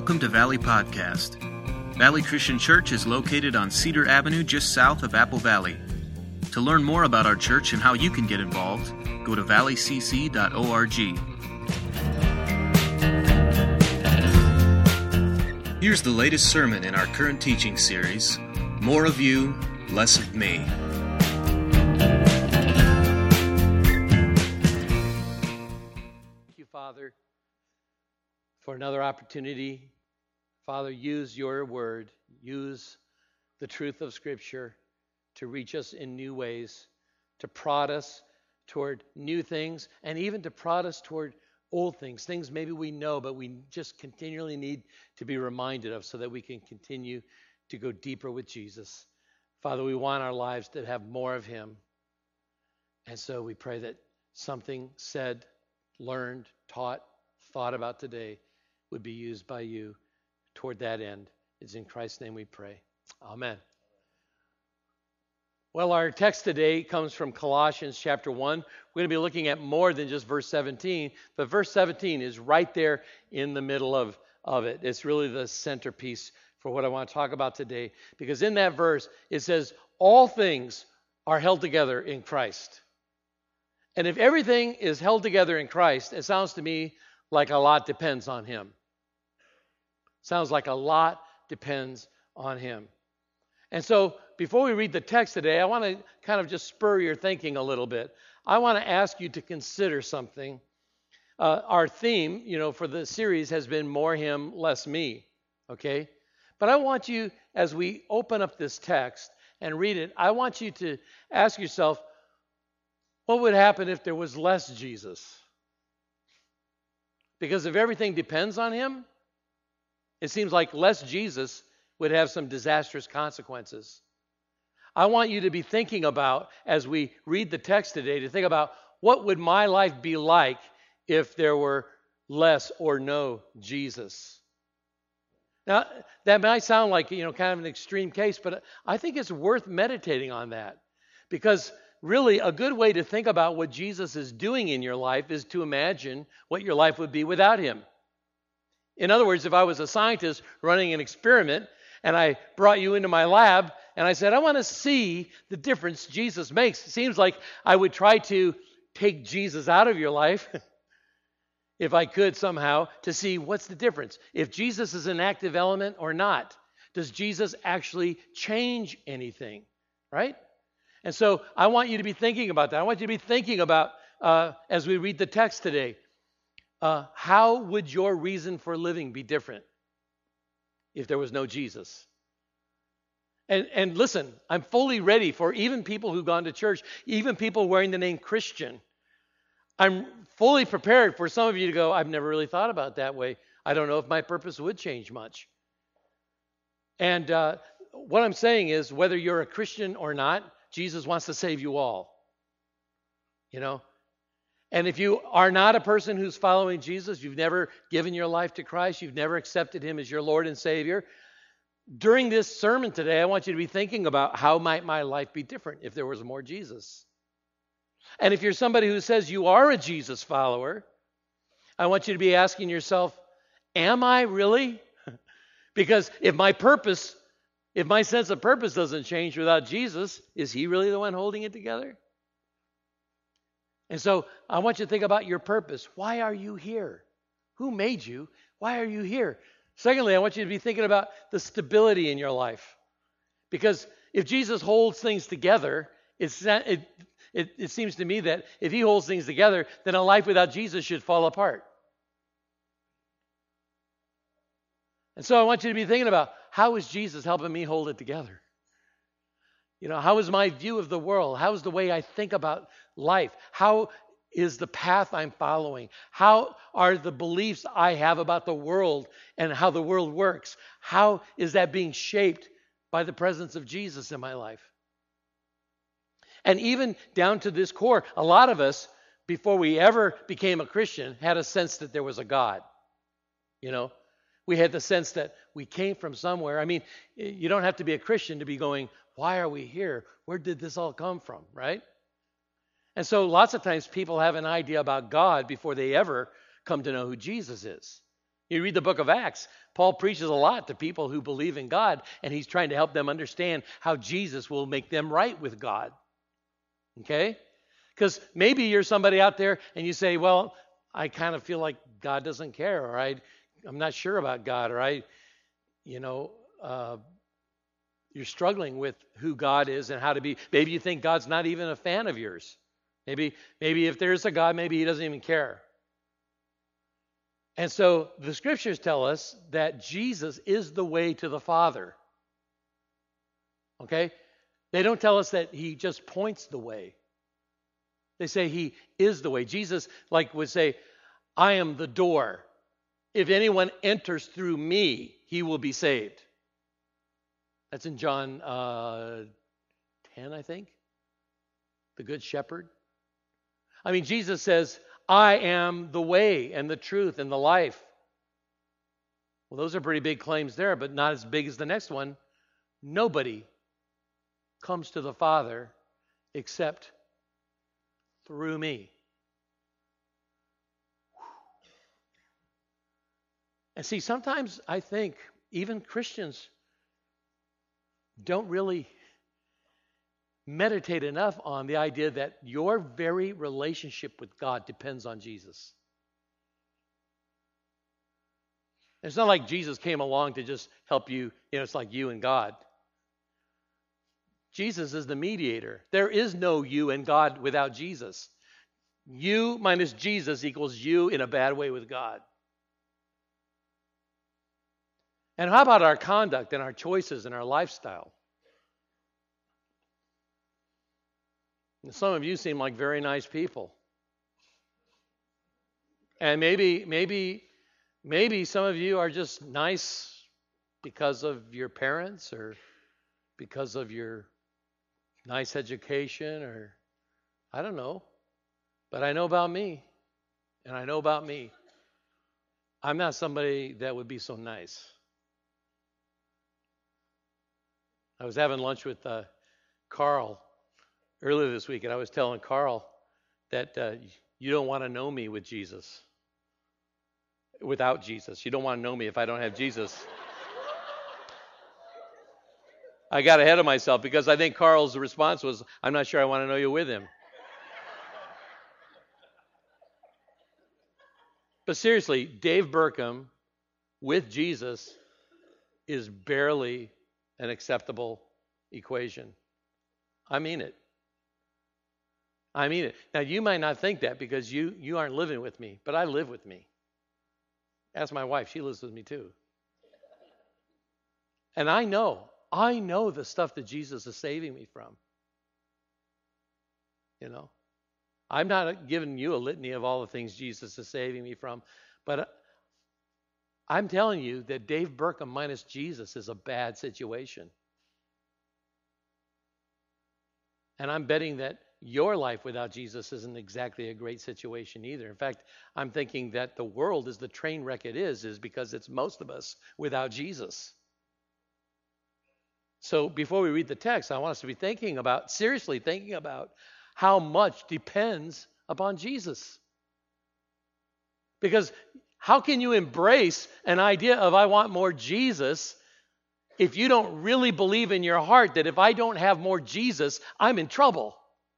Welcome to Valley Podcast. Valley Christian Church is located on Cedar Avenue just south of Apple Valley. To learn more about our church and how you can get involved, go to valleycc.org. Here's the latest sermon in our current teaching series, More of You, Less of Me. Thank you, Father, for another opportunity. Father, use your word, use the truth of Scripture to reach us in new ways, to prod us toward new things, and even to prod us toward old things, things maybe we know, but we just continually need to be reminded of so that we can continue to go deeper with Jesus. Father, we want our lives to have more of Him. And so we pray that something said, learned, taught, thought about today would be used by you toward that end. It's in Christ's name we pray. Amen. Well, our text today comes from Colossians chapter 1. We're going to be looking at more than just verse 17, but verse 17 is right there in the middle of it. It's really the centerpiece for what I want to talk about today, because in that verse it says, all things are held together in Christ. And if everything is held together in Christ, it sounds to me like a lot depends on Him. Sounds like a lot depends on Him. And so before we read the text today, I want to kind of just spur your thinking a little bit. I want to ask you to consider something. Our theme, for the series has been more Him, less me. Okay? But I want you, as we open up this text and read it, I want you to ask yourself, what would happen if there was less Jesus? Because if everything depends on Him, it seems like less Jesus would have some disastrous consequences. I want you to be thinking about, as we read the text today, to think about what would my life be like if there were less or no Jesus. Now, that might sound like, kind of an extreme case, but I think it's worth meditating on that. Because really, a good way to think about what Jesus is doing in your life is to imagine what your life would be without Him. In other words, if I was a scientist running an experiment and I brought you into my lab and I said, I want to see the difference Jesus makes, it seems like I would try to take Jesus out of your life, if I could somehow, to see what's the difference. If Jesus is an active element or not, does Jesus actually change anything, right? And so I want you to be thinking about that. I want you to be thinking about, as we read the text today, how would your reason for living be different if there was no Jesus? And listen, I'm fully ready for even people who've gone to church, even people wearing the name Christian. I'm fully prepared for some of you to go, I've never really thought about it that way. I don't know if my purpose would change much. And what I'm saying is, whether you're a Christian or not, Jesus wants to save you all. And if you are not a person who's following Jesus, you've never given your life to Christ, you've never accepted Him as your Lord and Savior, during this sermon today, I want you to be thinking about how might my life be different if there was more Jesus. And if you're somebody who says you are a Jesus follower, I want you to be asking yourself, am I really? Because if my sense of purpose doesn't change without Jesus, is He really the one holding it together? And so I want you to think about your purpose. Why are you here? Who made you? Why are you here? Secondly, I want you to be thinking about the stability in your life. Because if Jesus holds things together, it seems to me that if He holds things together, then a life without Jesus should fall apart. And so I want you to be thinking about, how is Jesus helping me hold it together? How is my view of the world? How is the way I think about life? How is the path I'm following? How are the beliefs I have about the world and how the world works? How is that being shaped by the presence of Jesus in my life? And even down to this core, a lot of us, before we ever became a Christian, had a sense that there was a God. We had the sense that we came from somewhere. I mean, you don't have to be a Christian to be going, why are we here? Where did this all come from, right? And so lots of times people have an idea about God before they ever come to know who Jesus is. You read the book of Acts, Paul preaches a lot to people who believe in God, and he's trying to help them understand how Jesus will make them right with God. Okay? Because maybe you're somebody out there and you say, well, I kind of feel like God doesn't care, or I'm not sure about God, or you're struggling with who God is and how to be. Maybe you think God's not even a fan of yours. Maybe if there's a God, maybe he doesn't even care. And so the scriptures tell us that Jesus is the way to the Father. Okay? They don't tell us that he just points the way. They say he is the way. Jesus would say, I am the door. If anyone enters through me, he will be saved. That's in John 10, I think. The Good Shepherd. I mean, Jesus says, I am the way and the truth and the life. Well, those are pretty big claims there, but not as big as the next one. Nobody comes to the Father except through me. And see, sometimes I think even Christians don't really meditate enough on the idea that your very relationship with God depends on Jesus. It's not like Jesus came along to just help you, it's like you and God. Jesus is the mediator. There is no you and God without Jesus. You minus Jesus equals you in a bad way with God. And how about our conduct and our choices and our lifestyle? And some of you seem like very nice people. And maybe some of you are just nice because of your parents or because of your nice education, or I don't know. But I know about me, and I know about me. I'm not somebody that would be so nice. I was having lunch with Carl earlier this week, and I was telling Carl that you don't want to know me with Jesus. Without Jesus. You don't want to know me if I don't have Jesus. I got ahead of myself because I think Carl's response was, I'm not sure I want to know you with him. But seriously, Dave Burkham with Jesus is barely an acceptable equation. I mean it. I mean it. Now, you might not think that because you aren't living with me, but I live with me. Ask my wife. She lives with me too. And I know the stuff that Jesus is saving me from. I'm not giving you a litany of all the things Jesus is saving me from, but I'm telling you that Dave Burkham minus Jesus is a bad situation. And I'm betting that your life without Jesus isn't exactly a great situation either. In fact, I'm thinking that the world is the train wreck it is because it's most of us without Jesus. So before we read the text, I want us to be seriously thinking about how much depends upon Jesus. Because how can you embrace an idea of I want more Jesus if you don't really believe in your heart that if I don't have more Jesus, I'm in trouble?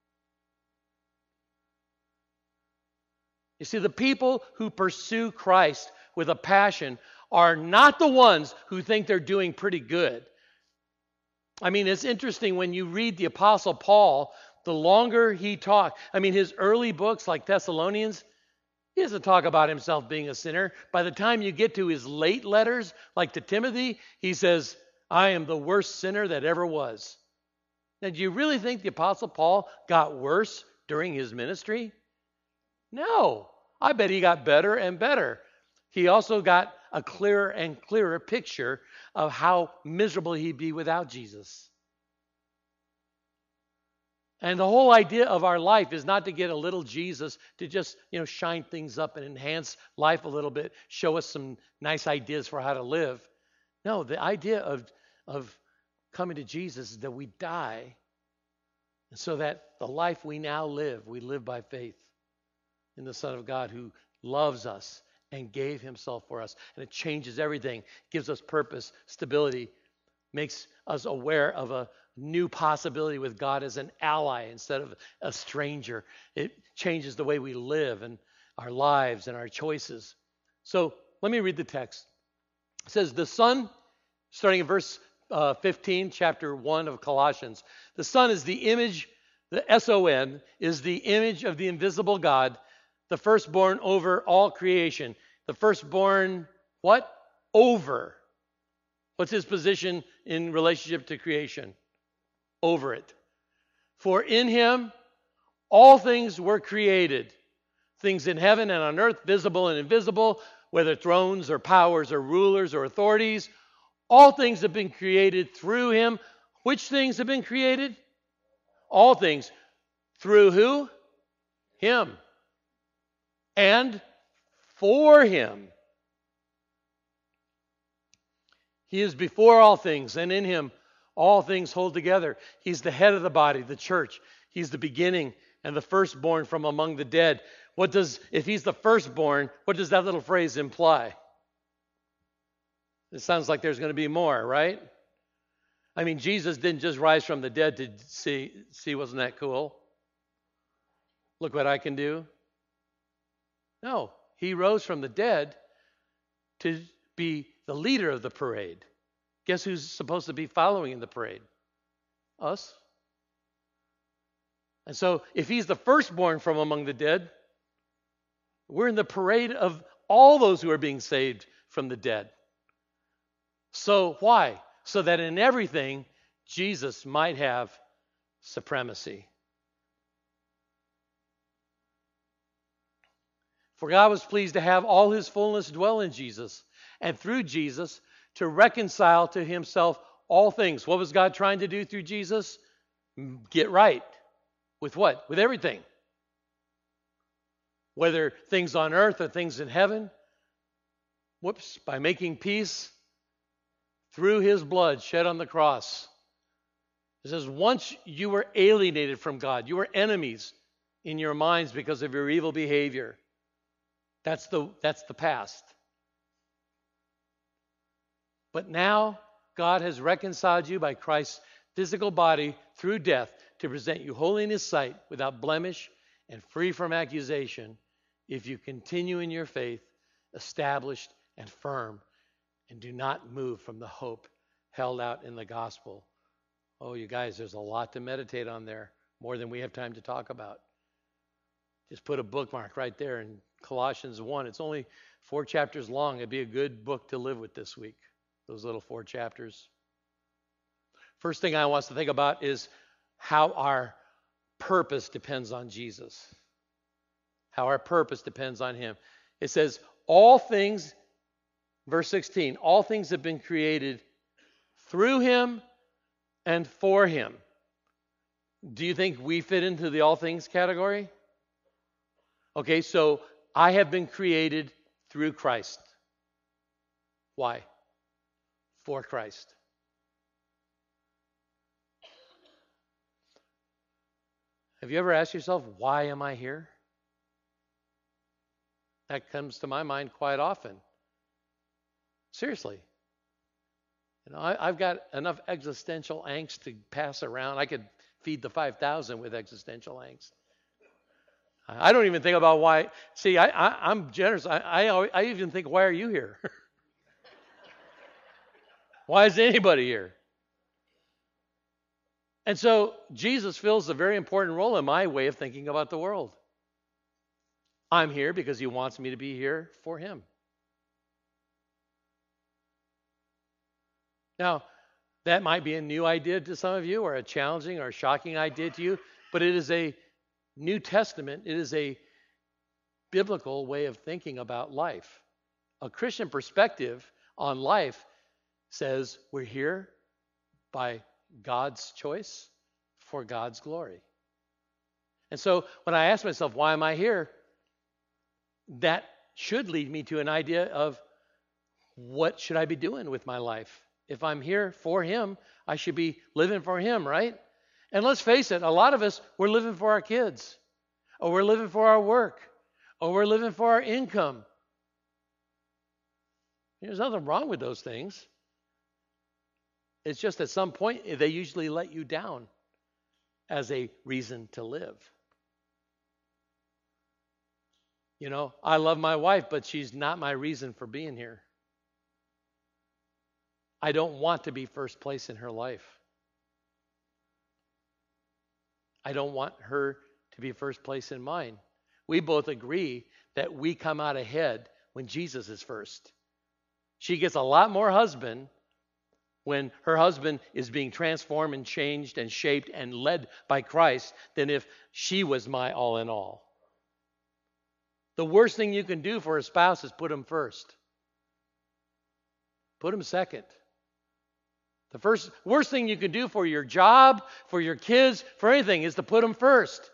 You see, the people who pursue Christ with a passion are not the ones who think they're doing pretty good. I mean, it's interesting when you read the Apostle Paul, the longer he talked. I mean, his early books like Thessalonians, he doesn't talk about himself being a sinner. By the time you get to his late letters, like to Timothy, he says, I am the worst sinner that ever was. Now, do you really think the Apostle Paul got worse during his ministry? No. I bet he got better and better. He also got a clearer and clearer picture of how miserable he'd be without Jesus. And the whole idea of our life is not to get a little Jesus to just, shine things up and enhance life a little bit, show us some nice ideas for how to live. No, the idea of coming to Jesus is that we die so that the life we now live, we live by faith in the Son of God who loves us and gave himself for us. And it changes everything, gives us purpose, stability, makes us aware of a new possibility with God as an ally instead of a stranger. It changes the way we live and our lives and our choices. So let me read the text. It says, the Son, starting in verse 15, chapter 1 of Colossians, the Son is the image, the S-O-N, is the image of the invisible God, the firstborn over all creation. The firstborn, what? Over. What's his position in relationship to creation? Over it. For in him all things were created, things in heaven and on earth, visible and invisible, whether thrones or powers or rulers or authorities. All things have been created through him. Which things have been created? All things. Through who? Him. And for him. He is before all things, and in him all things hold together. He's the head of the body, the church. He's the beginning and the firstborn from among the dead. If he's the firstborn, what does that little phrase imply? It sounds like there's going to be more, right? I mean, Jesus didn't just rise from the dead to see, wasn't that cool? Look what I can do. No, he rose from the dead to be the leader of the parade. Guess who's supposed to be following in the parade? Us. And so if he's the firstborn from among the dead, we're in the parade of all those who are being saved from the dead. So why? So that in everything, Jesus might have supremacy. For God was pleased to have all his fullness dwell in Jesus, and through Jesus to reconcile to himself all things. What was God trying to do through Jesus? Get right. With what? With everything. Whether things on earth or things in heaven. By making peace through his blood shed on the cross. It says, once you were alienated from God, you were enemies in your minds because of your evil behavior. That's the past. But now God has reconciled you by Christ's physical body through death to present you holy in his sight, without blemish and free from accusation, if you continue in your faith, established and firm, and do not move from the hope held out in the gospel. Oh, you guys, there's a lot to meditate on there, more than we have time to talk about. Just put a bookmark right there in Colossians 1. It's only 4 chapters long. It'd be a good book to live with this week, those little 4 chapters. First thing I want us to think about is how our purpose depends on Jesus. How our purpose depends on him. It says, all things, verse 16, all things have been created through him and for him. Do you think we fit into the all things category? Okay, so I have been created through Christ. Why? For Christ. Have you ever asked yourself, why am I here? That comes to my mind quite often. Seriously. You know, I've got enough existential angst to pass around. I could feed the 5,000 with existential angst. I don't even think about why. See, I'm generous. I even think, why are you here? Why is anybody here? And so Jesus fills a very important role in my way of thinking about the world. I'm here because he wants me to be here for him. Now, that might be a new idea to some of you, or a challenging or shocking idea to you, but it is a New Testament, it is a biblical way of thinking about life. A Christian perspective on life says we're here by God's choice for God's glory. And so when I ask myself, why am I here? That should lead me to an idea of, what should I be doing with my life? If I'm here for him, I should be living for him, right? And let's face it, a lot of us, we're living for our kids, or we're living for our work, or we're living for our income. There's nothing wrong with those things. It's just at some point they usually let you down as a reason to live. You know, I love my wife, but she's not my reason for being here. I don't want to be first place in her life. I don't want her to be first place in mine. We both agree that we come out ahead when Jesus is first. She gets a lot more husband when her husband is being transformed and changed and shaped and led by Christ than if she was my all in all. The worst thing you can do for a spouse is put him first. Put him second. The worst thing you can do for your job, for your kids, for anything is to put them first.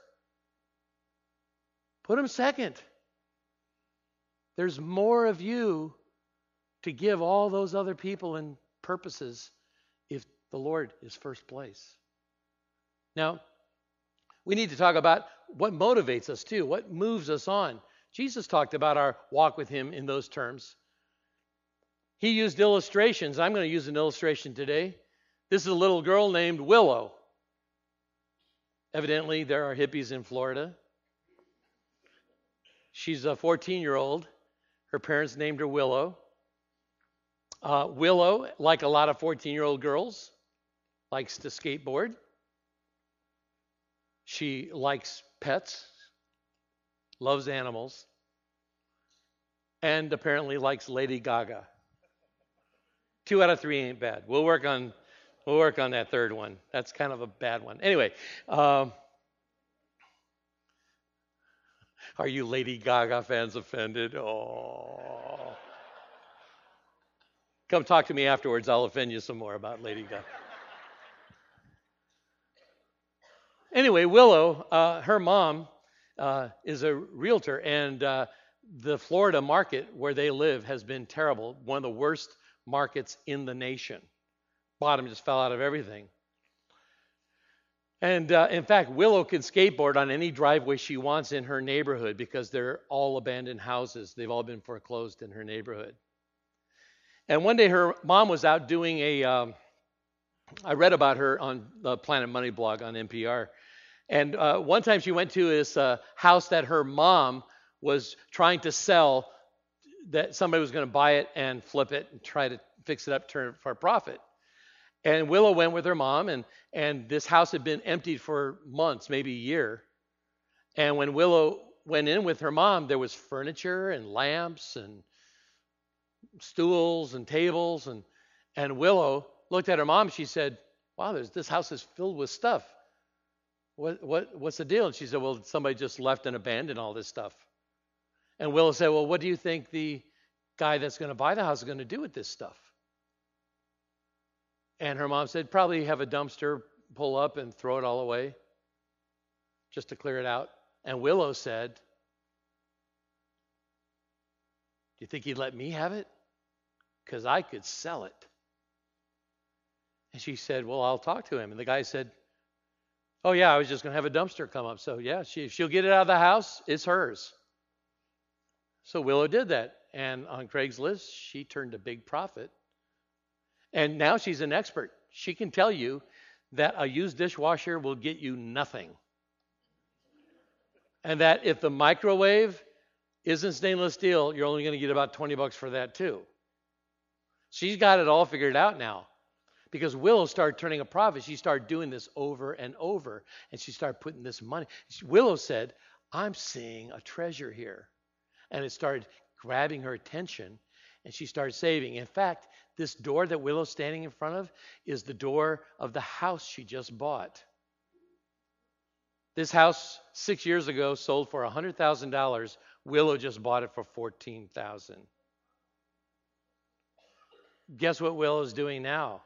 Put them second. There's more of you to give all those other people and purposes if the Lord is first place. Now, we need to talk about what motivates us too, what moves us on. Jesus talked about our walk with him in those terms. He used illustrations. I'm going to use an illustration today. This is a little girl named Willow. Evidently, there are hippies in Florida. She's a 14-year-old. Her parents named her Willow. Willow, like a lot of 14-year-old girls, likes to skateboard. She likes pets, loves animals, and apparently likes Lady Gaga. 2 out of 3 ain't bad. We'll work on that third one. That's kind of a bad one. Anyway, are you Lady Gaga fans offended? Oh. Come talk to me afterwards. I'll offend you some more about Lady Gaga. Anyway, Willow, her mom is a realtor, and the Florida market where they live has been terrible. One of the worst markets in the nation. Bottom just fell out of everything. And in fact, Willow can skateboard on any driveway she wants in her neighborhood because they're all abandoned houses. They've all been foreclosed in her neighborhood. And one day her mom was out doing I read about her on the Planet Money blog on NPR. And one time she went to this house that her mom was trying to sell, that somebody was going to buy it and flip it and try to fix it up, turn it for a profit. And Willow went with her mom, and this house had been emptied for months, maybe a year. And when Willow went in with her mom, there was furniture and lamps and stools and tables. And Willow looked at her mom. She said, "Wow, this house is filled with stuff. What's the deal?" And she said, "Well, somebody just left and abandoned all this stuff." And Willow said, "Well, what do you think the guy that's going to buy the house is going to do with this stuff?" And her mom said, "Probably have a dumpster pull up and throw it all away just to clear it out." And Willow said, "Do you think he'd let me have it? Because I could sell it." And she said, "Well, I'll talk to him." And the guy said, "Oh, yeah, I was just going to have a dumpster come up. So, yeah, she'll get it out of the house. It's hers." So Willow did that. And on Craigslist, she turned a big profit. And now she's an expert. She can tell you that a used dishwasher will get you nothing. And that if the microwave isn't stainless steel, you're only going to get about $20 for that too. She's got it all figured out now. Because Willow started turning a profit. She started doing this over and over. And she started putting this money. Willow said, "I'm seeing a treasure here." And it started grabbing her attention. And she started saving. In fact, this door that Willow's standing in front of is the door of the house she just bought. This house 6 years ago sold for $100,000. Willow just bought it for $14,000. Guess what Willow's doing now?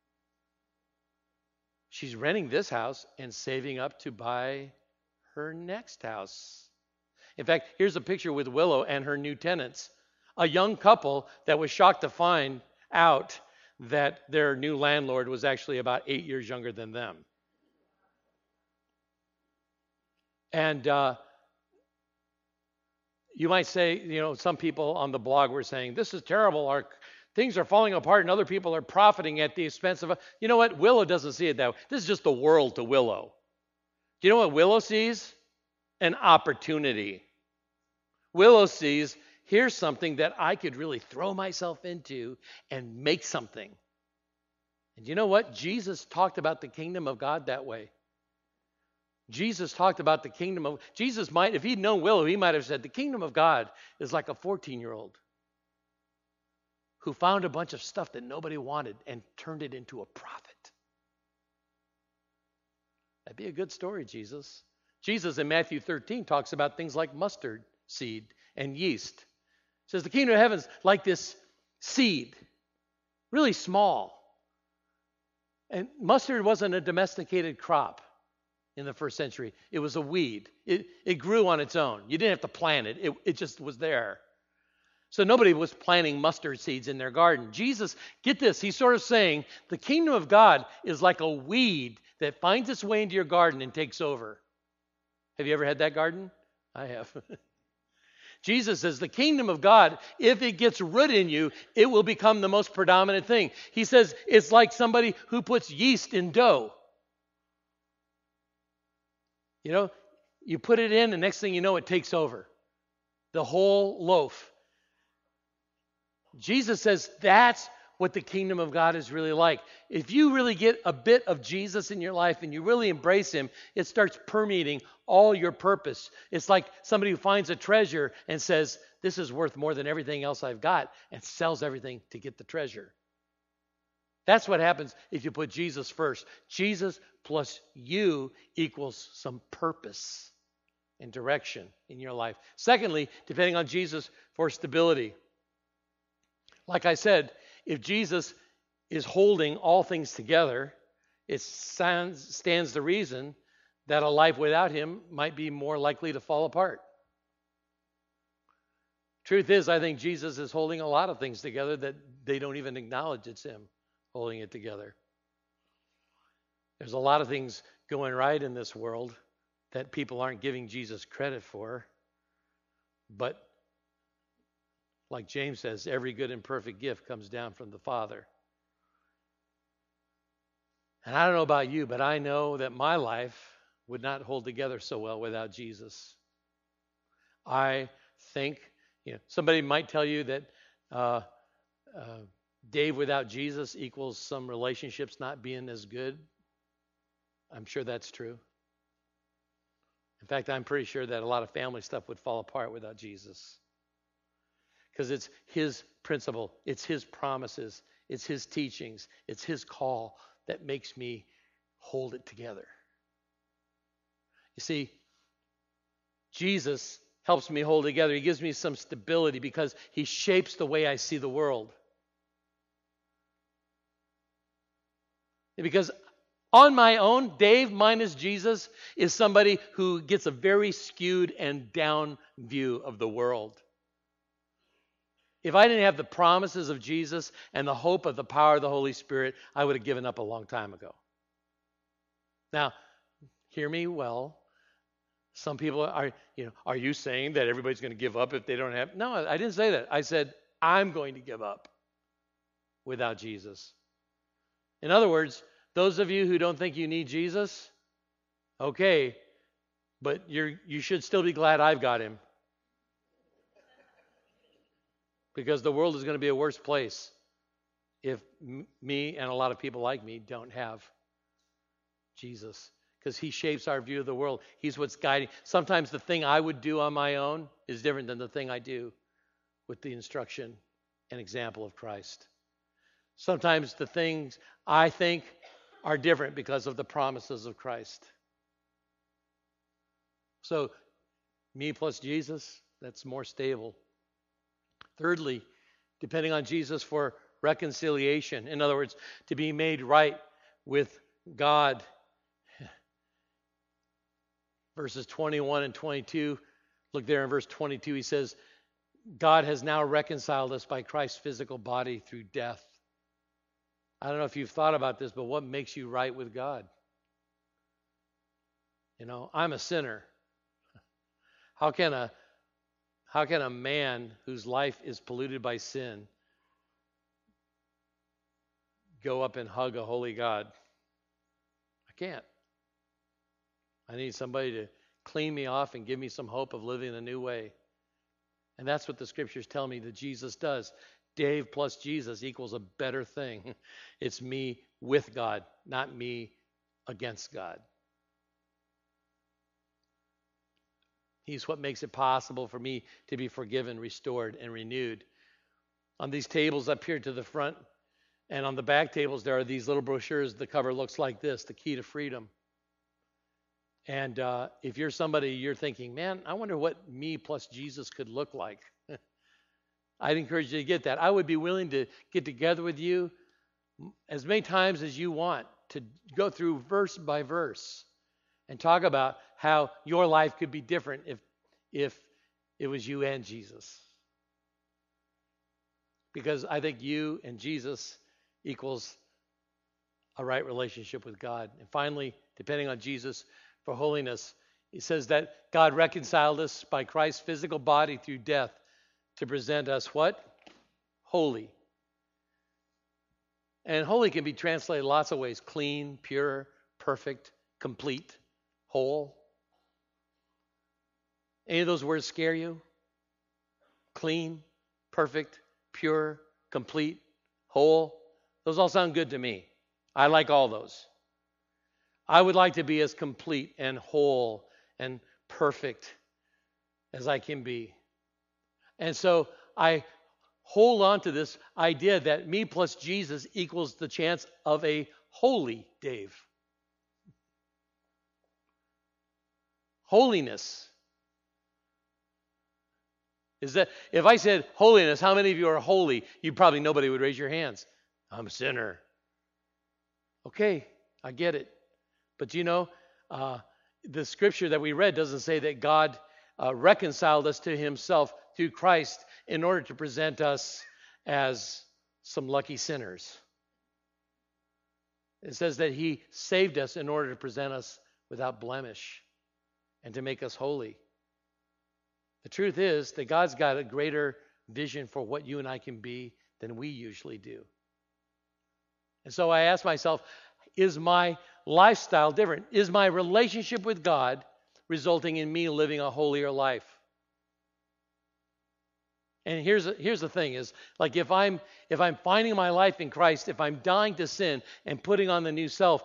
She's renting this house and saving up to buy her next house. In fact, here's a picture with Willow and her new tenants. A young couple that was shocked to find out that their new landlord was actually about 8 years younger than them. And You might say, some people on the blog were saying, this is terrible. Our things are falling apart and other people are profiting at the expense of. You know what? Willow doesn't see it that way. This is just the world to Willow. Do you know what Willow sees? An opportunity. Willow sees, here's something that I could really throw myself into and make something. And you know what? Jesus talked about the kingdom of God that way. Jesus talked about the kingdom of, Jesus might, if he'd known Willow, he might have said, the kingdom of God is like a 14-year-old who found a bunch of stuff that nobody wanted and turned it into a profit. That'd be a good story, Jesus. Jesus in Matthew 13 talks about things like mustard seed and yeast. He says the kingdom of heaven's like this seed, really small. And mustard wasn't a domesticated crop in the first century. It was a weed. It grew on its own. You didn't have to plant it. It just was there. So nobody was planting mustard seeds in their garden. Jesus, get this, he's sort of saying the kingdom of God is like a weed that finds its way into your garden and takes over. Have you ever had that garden? I have. Jesus says the kingdom of God, if it gets root in you, it will become the most predominant thing. He says it's like somebody who puts yeast in dough. You put it in, and next thing you know, it takes over the whole loaf. Jesus says that's what the kingdom of God is really like. If you really get a bit of Jesus in your life and you really embrace him, it starts permeating all your purpose. It's like somebody who finds a treasure and says, this is worth more than everything else I've got, and sells everything to get the treasure. That's what happens if you put Jesus first. Jesus plus you equals some purpose and direction in your life. Secondly, depending on Jesus for stability. Like I said, if Jesus is holding all things together, it stands to reason that a life without him might be more likely to fall apart. Truth is, I think Jesus is holding a lot of things together that they don't even acknowledge it's him holding it together. There's a lot of things going right in this world that people aren't giving Jesus credit for. But like James says, every good and perfect gift comes down from the Father. And I don't know about you, but I know that my life would not hold together so well without Jesus. I think, somebody might tell you that Dave without Jesus equals some relationships not being as good. I'm sure that's true. In fact, I'm pretty sure that a lot of family stuff would fall apart without Jesus. Because it's his principle, it's his promises, it's his teachings, it's his call that makes me hold it together. You see, Jesus helps me hold together. He gives me some stability because he shapes the way I see the world. Because on my own, Dave minus Jesus is somebody who gets a very skewed and down view of the world. If I didn't have the promises of Jesus and the hope of the power of the Holy Spirit, I would have given up a long time ago. Now, hear me well. Some people are you saying that everybody's going to give up if they don't have? No, I didn't say that. I said, I'm going to give up without Jesus. In other words, those of you who don't think you need Jesus, okay, but you should still be glad I've got him. Because the world is going to be a worse place if me and a lot of people like me don't have Jesus. Because he shapes our view of the world. He's what's guiding. Sometimes the thing I would do on my own is different than the thing I do with the instruction and example of Christ. Sometimes the things I think are different because of the promises of Christ. So, me plus Jesus, that's more stable. Thirdly, depending on Jesus for reconciliation. In other words, to be made right with God. Verses 21 and 22, look there in verse 22, he says, God has now reconciled us by Christ's physical body through death. I don't know if you've thought about this, but what makes you right with God? I'm a sinner. How can a How can a man whose life is polluted by sin go up and hug a holy God? I can't. I need somebody to clean me off and give me some hope of living a new way. And that's what the scriptures tell me that Jesus does. Dave plus Jesus equals a better thing. It's me with God, not me against God. He's what makes it possible for me to be forgiven, restored, and renewed. On these tables up here to the front and on the back tables, there are these little brochures. The cover looks like this, The Key to Freedom. And if you're somebody, you're thinking, man, I wonder what me plus Jesus could look like. I'd encourage you to get that. I would be willing to get together with you as many times as you want to go through verse by verse and talk about how your life could be different if it was you and Jesus. Because I think you and Jesus equals a right relationship with God. And finally, depending on Jesus for holiness, he says that God reconciled us by Christ's physical body through death to present us what? Holy. And holy can be translated lots of ways: clean, pure, perfect, complete, whole. Any of those words scare you? Clean, perfect, pure, complete, whole. Those all sound good to me. I like all those. I would like to be as complete and whole and perfect as I can be. And so I hold on to this idea that me plus Jesus equals the chance of a holy Dave. Holiness. Is that, if I said holiness, how many of you are holy? Nobody would raise your hands. I'm a sinner. Okay, I get it. But the scripture that we read doesn't say that God reconciled us to himself through Christ in order to present us as some lucky sinners. It says that he saved us in order to present us without blemish and to make us holy. The truth is that God's got a greater vision for what you and I can be than we usually do. And so I ask myself, is my lifestyle different? Is my relationship with God resulting in me living a holier life? And here's the thing is, like, if I'm finding my life in Christ, if I'm dying to sin and putting on the new self,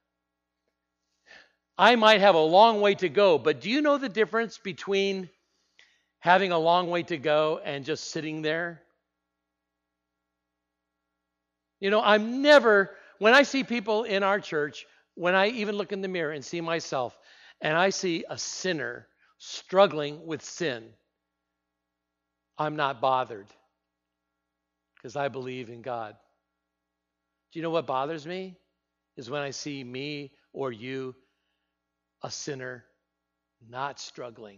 I might have a long way to go. But do you know the difference between having a long way to go and just sitting there? When I see people in our church, when I even look in the mirror and see myself, and I see a sinner struggling with sin, I'm not bothered because I believe in God. Do you know what bothers me? Is when I see me or you, a sinner, not struggling.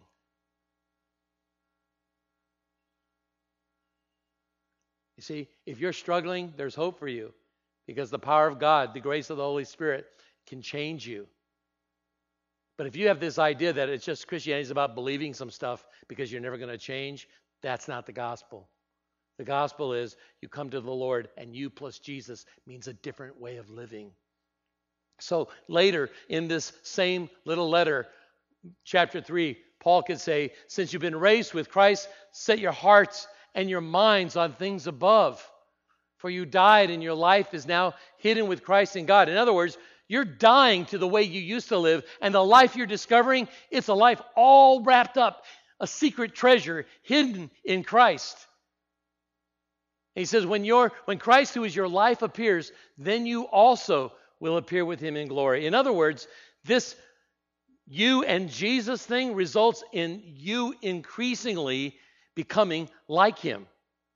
You see, if you're struggling, there's hope for you because the power of God, the grace of the Holy Spirit can change you. But if you have this idea that it's just Christianity is about believing some stuff because you're never going to change, that's not the gospel. The gospel is you come to the Lord and you plus Jesus means a different way of living. So later in this same little letter, chapter 3, Paul could say, since you've been raised with Christ, set your hearts and your minds on things above. For you died and your life is now hidden with Christ in God. In other words, you're dying to the way you used to live, and the life you're discovering, it's a life all wrapped up, a secret treasure hidden in Christ. And he says, when Christ, who is your life, appears, then you also will appear with him in glory. In other words, this you and Jesus thing results in you increasingly becoming like him.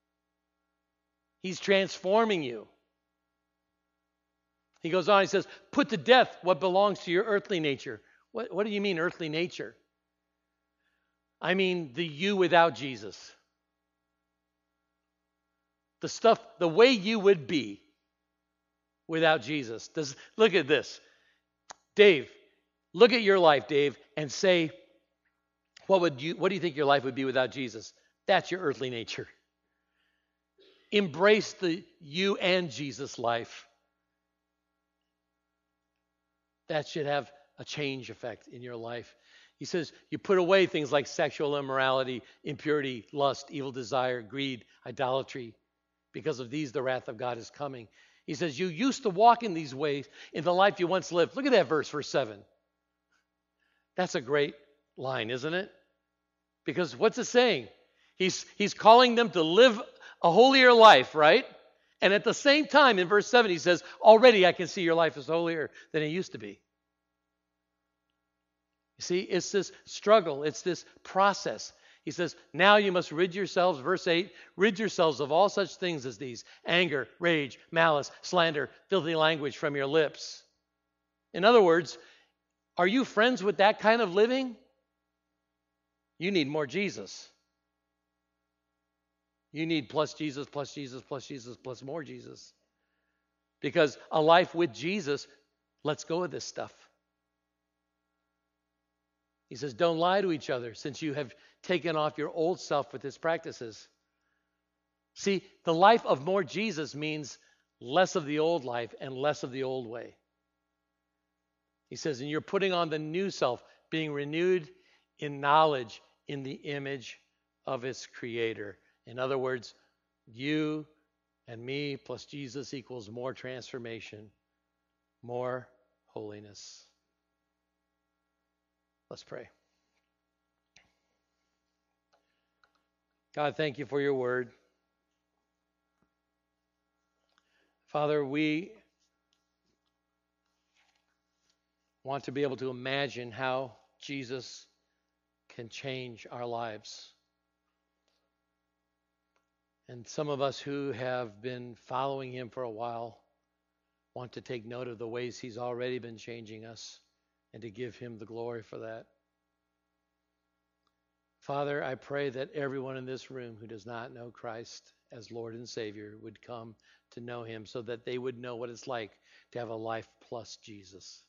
He's transforming you. He goes on, he says, put to death what belongs to your earthly nature. What do you mean earthly nature? I mean the you without Jesus. The way you would be without Jesus. Look at this. Dave, look at your life, Dave, and say, what do you think your life would be without Jesus? That's your earthly nature. Embrace the you and Jesus life. That should have a change effect in your life. He says you put away things like sexual immorality, impurity, lust, evil desire, greed, idolatry. Because of these, the wrath of God is coming. He says you used to walk in these ways in the life you once lived. Look at that verse 7. That's a great line, isn't it? Because what's it saying? He's calling them to live a holier life, right? And at the same time, in verse 7, he says, already I can see your life is holier than it used to be. You see, it's this struggle. It's this process. He says, now you must rid yourselves, verse 8, rid yourselves of all such things as these: anger, rage, malice, slander, filthy language from your lips. In other words, are you friends with that kind of living? You need more Jesus. You need plus Jesus, plus Jesus, plus Jesus, plus more Jesus. Because a life with Jesus lets go of this stuff. He says, don't lie to each other, since you have taken off your old self with its practices. See, the life of more Jesus means less of the old life and less of the old way. He says, and you're putting on the new self, being renewed in knowledge in the image of its creator. In other words, you and me plus Jesus equals more transformation, more holiness. Let's pray. God, thank you for your word. Father, we want to be able to imagine how Jesus can change our lives. And some of us who have been following him for a while want to take note of the ways he's already been changing us and to give him the glory for that. Father, I pray that everyone in this room who does not know Christ as Lord and Savior would come to know him, so that they would know what it's like to have a life plus Jesus.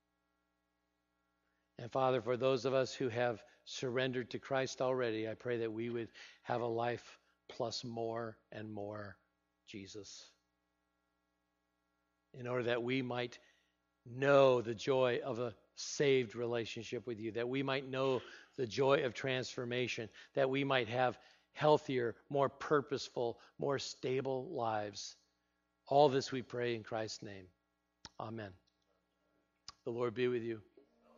And Father, for those of us who have surrendered to Christ already, I pray that we would have a life plus more and more Jesus, in order that we might know the joy of a saved relationship with you, that we might know the joy of transformation, that we might have healthier, more purposeful, more stable lives. All this we pray in Christ's name. Amen. The Lord be with you.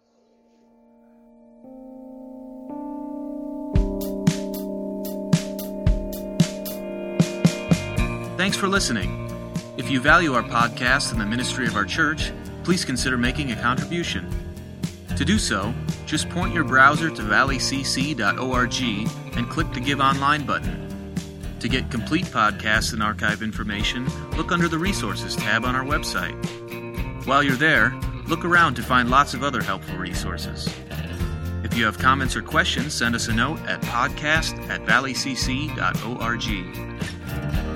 Thanks for listening. If you value our podcast and the ministry of our church, please consider making a contribution. To do so, just point your browser to valleycc.org and click the Give Online button. To get complete podcast and archive information, look under the Resources tab on our website. While you're there, look around to find lots of other helpful resources. If you have comments or questions, send us a note at podcast@valleycc.org.